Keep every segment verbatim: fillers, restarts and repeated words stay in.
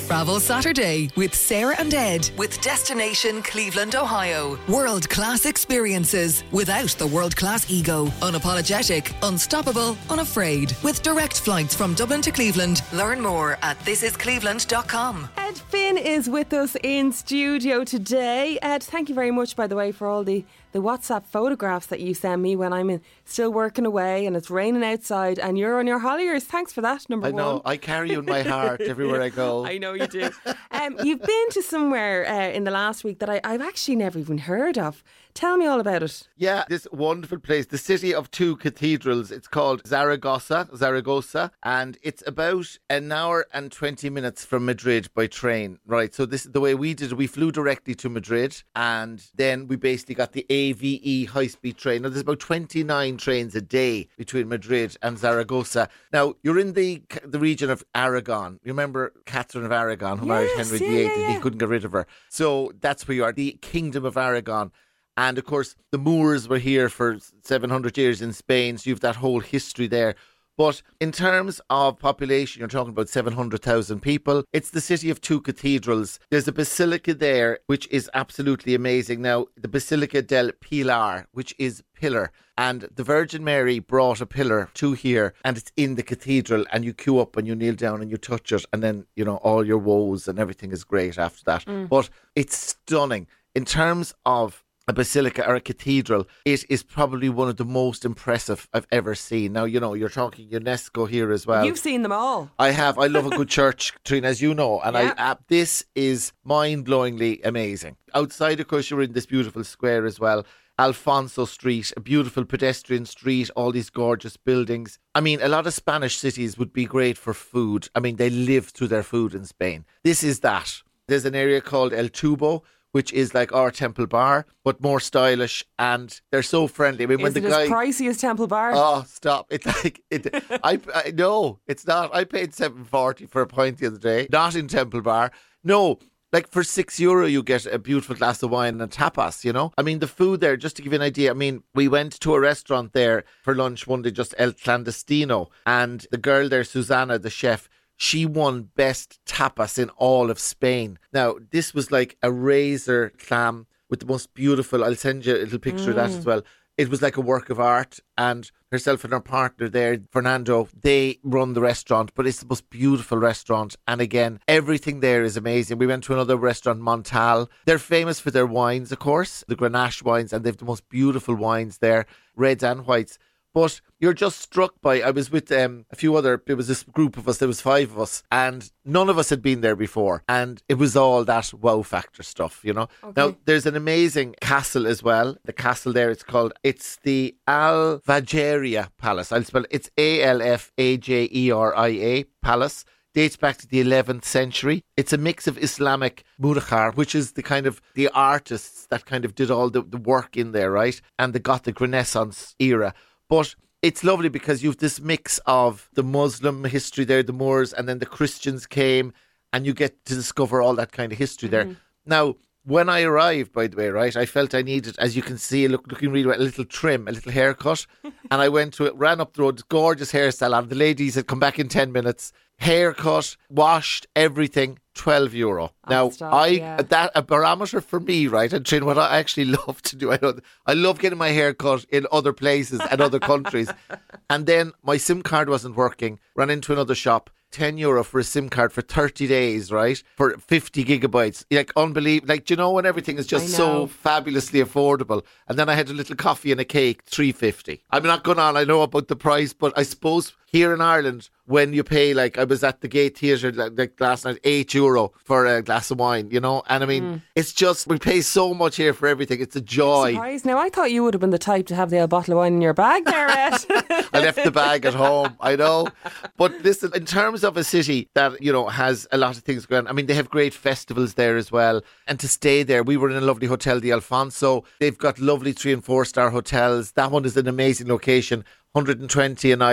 Travel Saturday with Sarah and Ed with Destination Cleveland, Ohio. World-class experiences without the world-class ego. Unapologetic, unstoppable, unafraid. With direct flights from Dublin to Cleveland. Learn more at this is cleveland dot com. Ed Finn is with us in studio today. Ed, thank you very much, by the way, for all the, the WhatsApp photographs that you send me when I'm in, still working away and it's raining outside and you're on your Holliers. Thanks for that, number I one. I know, I carry you in my heart everywhere I go. I know you do. Um, you've been to somewhere uh, in the last week that I, I've actually never even heard of. Tell me all about it. Yeah, this wonderful place, the city of two cathedrals. It's called Zaragoza, Zaragoza, and it's about an hour and twenty minutes from Madrid by train. Right, so this is the way we did it. We flew directly to Madrid, and then we basically got the A V E high-speed train. Now, there's about twenty-nine trains a day between Madrid and Zaragoza. Now, you're in the the region of Aragon. You remember Catherine of Aragon, who Yes, married Henry yeah, the Eighth, yeah, and he yeah. couldn't get rid of her. So that's where you are, the Kingdom of Aragon. And of course, the Moors were here for seven hundred years in Spain, so you have that whole history there. But in terms of population, you're talking about seven hundred thousand people. It's the city of two cathedrals. There's a basilica there, which is absolutely amazing. Now, the Basilica del Pilar, which is pillar. And the Virgin Mary brought a pillar to here, and it's in the cathedral, and you queue up and you kneel down and you touch it, and then, you know, all your woes and everything is great after that. Mm. But it's stunning. In terms of a basilica or a cathedral, it is probably one of the most impressive I've ever seen. Now, you know, you're talking UNESCO here as well. You've seen them all. I have. I love a good church, Trina, as you know. And Yeah. I, uh, this is mind-blowingly amazing. Outside, of course, you're in this beautiful square as well. Alfonso Street, a beautiful pedestrian street, all these gorgeous buildings. I mean, a lot of Spanish cities would be great for food. I mean, they live through their food in Spain. This is that. There's an area called El Tubo, which is like our Temple Bar, but more stylish, and they're so friendly. I mean, when Is the it guy, as pricey as Temple Bar? oh, stop! It's like it. I, I no, it's not. I paid seven forty for a pint the other day, not in Temple Bar. No. Like for six euro, you get a beautiful glass of wine and tapas, you know? I mean, the food there, just to give you an idea, I mean, we went to a restaurant there for lunch one day, just El Clandestino, and the girl there, Susanna, the chef, she won best tapas in all of Spain. Now, this was like a razor clam with the most beautiful, I'll send you a little picture mm. of that as well. It was like a work of art, and herself and her partner there, Fernando, they run the restaurant, but it's the most beautiful restaurant. And again, everything there is amazing. We went to another restaurant, Montal. They're famous for their wines, of course, the Grenache wines, and they have the most beautiful wines there, reds and whites. But you're just struck by, I was with um, a few other, there was this group of us, there was five of us, and none of us had been there before. And it was all that wow factor stuff, you know. Okay. Now, there's an amazing castle as well. The castle there, it's called, it's the Alfajeria Palace. I'll spell it, it's A L F A J E R I A Palace. Dates back to the eleventh century. It's a mix of Islamic mudahar, which is the kind of the artists that kind of did all the, the work in there, right? And the Gothic Renaissance era. But it's lovely because you've this mix of the Muslim history there, the Moors, and then the Christians came, and you get to discover all that kind of history there. Mm-hmm. Now, when I arrived, by the way, right, I felt I needed, as you can see, look, looking really well, a little trim, a little haircut. And I went to it, ran up the road, gorgeous hairstyle, and the lady said, come back in ten minutes. Haircut, washed, everything, twelve euro. Oh, now, stop, I yeah. that a barometer for me, right? And Trin, what I actually love to do, I know, I love getting my hair cut in other places and other countries. And then my SIM card wasn't working. Ran into another shop. ten euro for a SIM card for thirty days, right? For fifty gigabytes. Like, unbelievable. Like, do you know when everything is just so fabulously affordable? And then I had a little coffee and a cake, three fifty. I'm not going on, I know about the price, but I suppose here in Ireland, when you pay, like, I was at the Gate Theatre like, like last night, eight euro for a glass of wine, you know? And I mean, mm. it's just, we pay so much here for everything. It's a joy. Surprise. Now, I thought you would have been the type to have the old bottle of wine in your bag there, Ed. I left the bag at home, I know. But listen, in terms of a city that, you know, has a lot of things going on, I mean, they have great festivals there as well. And to stay there, we were in a lovely hotel, the Alfonso. They've got lovely three and four star hotels. That one is an amazing location. one hundred twenty a night,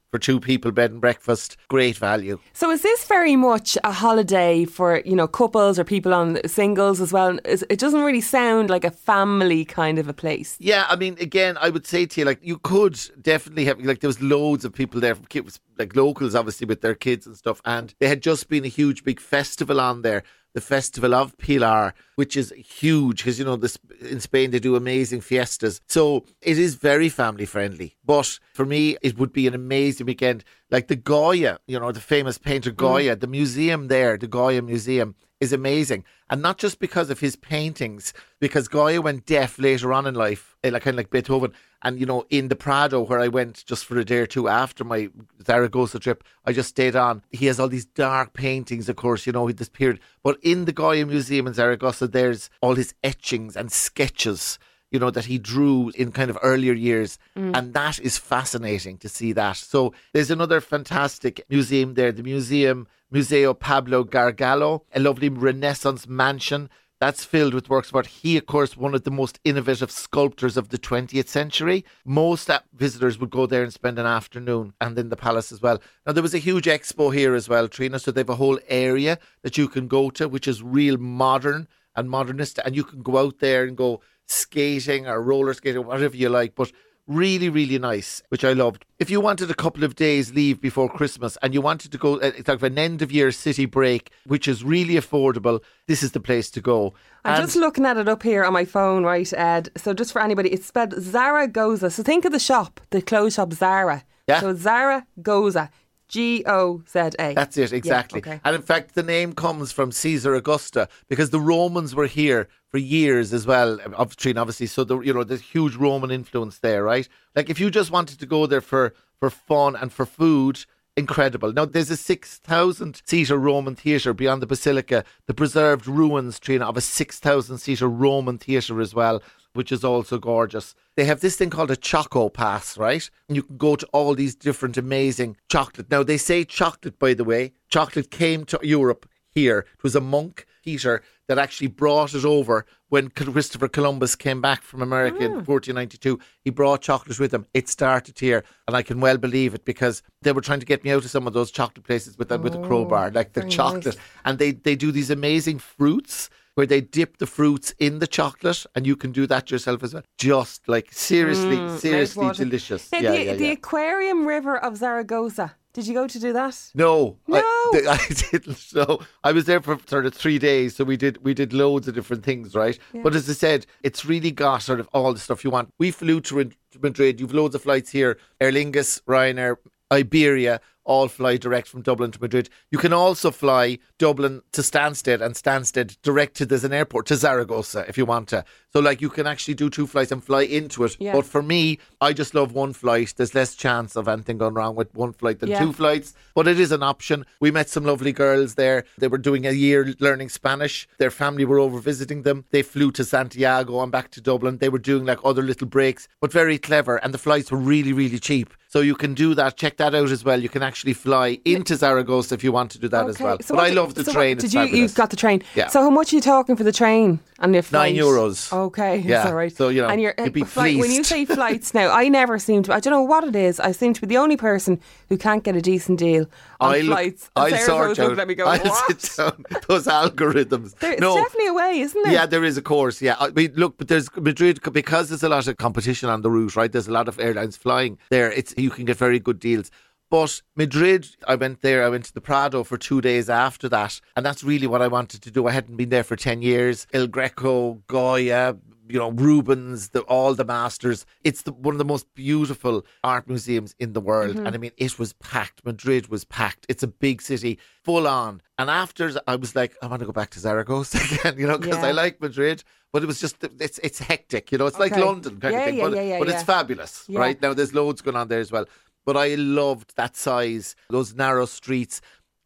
for two people, bed and breakfast, great value. So is this very much a holiday for, you know, couples or people on singles as well? It doesn't really sound like a family kind of a place. Yeah, I mean, again, I would say to you, like, you could definitely have, like, there was loads of people there, like locals, obviously, with their kids and stuff, and they had just been a huge, big festival on there. The Festival of Pilar, which is huge because, you know, this, in Spain they do amazing fiestas. So it is very family friendly. But for me, it would be an amazing weekend. Like the Goya, you know, the famous painter Goya, mm. the museum there, the Goya Museum, is amazing. And not just because of his paintings, because Goya went deaf later on in life, like kind of like Beethoven. And, you know, in the Prado, where I went just for a day or two after my Zaragoza trip, I just stayed on. He has all these dark paintings, of course, you know, with this period. But in the Goya Museum in Zaragoza, there's all his etchings and sketches, you know, that he drew in kind of earlier years. Mm. And that is fascinating to see that. So there's another fantastic museum there, the museum, Museo Pablo Gargallo, a lovely Renaissance mansion. That's filled with works of art. He, of course, one of the most innovative sculptors of the twentieth century. Most visitors would go there and spend an afternoon, and in the palace as well. Now, there was a huge expo here as well, Trina, so they have a whole area that you can go to, which is real modern and modernist, and you can go out there and go skating or roller skating, whatever you like, but really, really nice, which I loved. If you wanted a couple of days leave before Christmas and you wanted to go, it's like an end of year city break, which is really affordable, this is the place to go. I'm and just looking at it up here on my phone, right, Ed? So just for anybody, it's spelled Zaragoza. So think of the shop, the clothes shop Zara. Yeah. So Zaragoza. G O Z A. That's it, exactly. Yeah, okay. And in fact, the name comes from Caesar Augusta because the Romans were here for years as well, obviously. So, the, you know, there's huge Roman influence there, right? Like if you just wanted to go there for, for fun and for food, incredible. Now, there's a six thousand seater Roman theatre beyond the Basilica, the preserved ruins, Trina, of a six thousand seater Roman theatre as well, which is also gorgeous. They have this thing called a Choco Pass, right? And you can go to all these different amazing chocolate. Now, they say chocolate, by the way. Chocolate came to Europe here. It was a monk, Peter, that actually brought it over when Christopher Columbus came back from America mm. in fourteen ninety-two. He brought chocolate with him. It started here, and I can well believe it because they were trying to get me out of some of those chocolate places with, oh, with a crowbar, like the chocolate. Nice. And they, they do these amazing fruits where they dip the fruits in the chocolate, and you can do that yourself as well. Just like seriously, mm, seriously delicious. Now, yeah, the, yeah, the yeah. Aquarium River of Zaragoza. Did you go to do that? No, no, I, I didn't. No, I was there for sort of three days, so we did we did loads of different things, right? Yeah. But as I said, it's really got sort of all the stuff you want. We flew to Madrid. You've loads of flights here: Aer Lingus, Ryanair, Iberia. All fly direct from Dublin to Madrid. You can also fly Dublin to Stansted and Stansted direct to, there's an airport, to Zaragoza if you want to. So like you can actually do two flights and fly into it. Yeah. But for me, I just love one flight. There's less chance of anything going wrong with one flight than yeah. two flights. But it is an option. We met some lovely girls there. They were doing a year learning Spanish. Their family were over visiting them. They flew to Santiago and back to Dublin. They were doing like other little breaks, but very clever. And the flights were really, really cheap. So you can do that. Check that out as well. You can actually fly into Zaragoza if you want to do that okay. as well. So but I love the so train. Did it's you? Fabulous. You got the train. Yeah. So how much are you talking for the train and your flight? Nine euros. Okay, yeah. that's all right. So you know, and you're, you'd be flight, pleased. When you say flights now, I never seem to. I don't know what it is. I seem to be the only person who can't get a decent deal on I'll flights. Look, I'll sort out. Let me go. I'll what? sit down. Those algorithms. There, it's no. definitely a way, isn't there? Yeah, there is, of course. Yeah, I mean, look, but there's Madrid because there's a lot of competition on the route, right? There's a lot of airlines flying there. It's you can get very good deals. But Madrid, I went there, I went to the Prado for two days after that. And that's really what I wanted to do. I hadn't been there for ten years. El Greco, Goya, you know, Rubens, the, all the masters. It's the, one of the most beautiful art museums in the world. Mm-hmm. And I mean, it was packed. Madrid was packed. It's a big city, full on. And after, I was like, I want to go back to Zaragoza again, you know, because yeah. I like Madrid. But it was just, it's it's hectic, you know, it's okay. like London kind yeah, of thing. Yeah, but yeah, yeah, but yeah. it's fabulous, yeah. right? Now, there's loads going on there as well. But I loved that size, those narrow streets. Like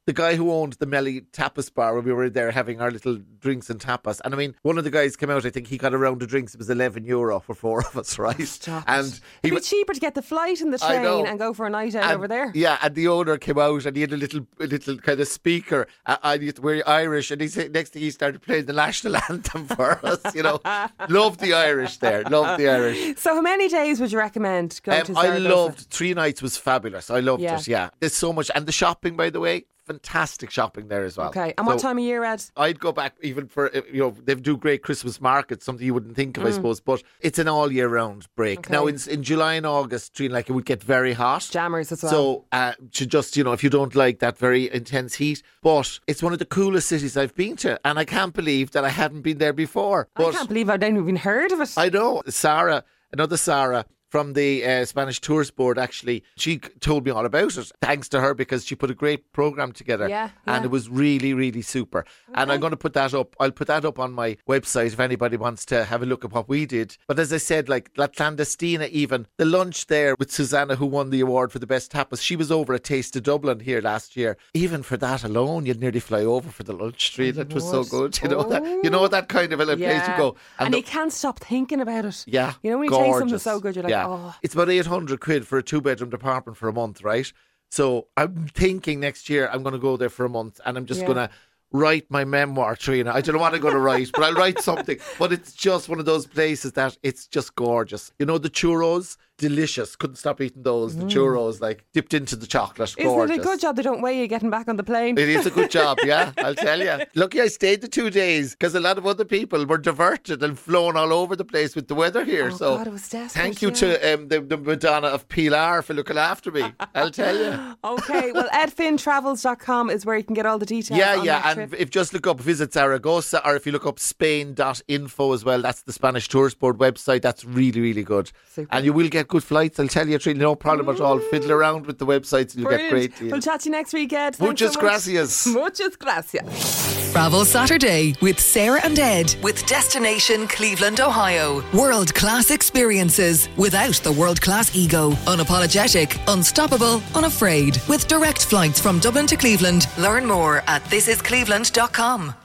the guy who owned the Melly Tapas bar when we were there having our little drinks and tapas. And I mean, one of the guys came out, I think he got a round of drinks. It was eleven euro for four of us, right? Stop and it. he It'd be was cheaper to get the flight and the I know. train and go for a night out and, over there. Yeah, and the owner came out and he had a little, a little kind of speaker. Uh, and we're Irish, and he said next thing he started playing the national anthem for us. You know, love the Irish there, love the Irish. So, how many days would you recommend going Um, to I Zaragoza? loved three nights was fabulous. I loved Yeah. it. Yeah, there's so much, and the shopping, by the way, fantastic shopping there as well. Okay, and So what time of year, Ed? I'd go back even for, uh, you know, they do great Christmas markets, something you wouldn't think of, Mm. I suppose, but it's an all year round break. Okay. Now, in, in July and August, Trina, like it would get very hot. Jammers as well. So, uh, to just, you know, if you don't like that very intense heat, but it's one of the coolest cities I've been to, and I can't believe that I hadn't been there before. I But can't believe I've never even heard of it. I know. Sarah, another Sarah from the uh, Spanish Tours Board, actually, she c- told me all about it. Thanks to her, because she put a great program together. Yeah, And yeah. it was really, really super. And I'm going to put that up. I'll put that up on my website if anybody wants to have a look at what we did. But as I said, like La Clandestina, even the lunch there with Susanna, who won the award for the best tapas, she was over at Taste of Dublin here last year. Even for that alone, you'd nearly fly over for the lunch street. It was so would. good. You know that. You know that kind of a place yeah. you go. And, the- you can't stop thinking about it. yeah, You know, when you taste something gorgeous. so good, you're like, yeah. oh. It's about eight hundred quid for a two bedroom apartment for a month, right? So I'm thinking next year I'm going to go there for a month, and I'm just Yeah. going to write my memoir, Trina. I don't know what I'm going to write, but I'll write something. But it's just one of those places that it's just gorgeous. You know, the churros, delicious. Couldn't stop eating those. The churros, like dipped into the chocolate. Isn't Gorgeous. it a good job they don't weigh you getting back on the plane? It is a good job, yeah, I'll tell you. Lucky I stayed the two days because a lot of other people were diverted and flown all over the place with the weather here. Oh, so God, it was desperate, thank you yeah. to um, the, the Madonna of Pilar for looking after me. I'll tell you. Okay, well, ed fin travels dot com is where you can get all the details. Yeah, on yeah, that and trip. if just look up Visit Zaragoza, or if you look up Spain dot info as well, that's the Spanish Tourist Board website. That's really, really good. Super. And you will get good flights, I'll tell you, Trina, no problem at all. Fiddle around with the websites and you'll get Brilliant. great deals. We'll chat to you next week, Ed. Thanks Muchas so much. gracias. Muchas gracias. Travel Saturday with Sarah and Ed with Destination Cleveland, Ohio. World class experiences without the world class ego. Unapologetic, unstoppable, unafraid. With direct flights from Dublin to Cleveland. Learn more at this is cleveland dot com.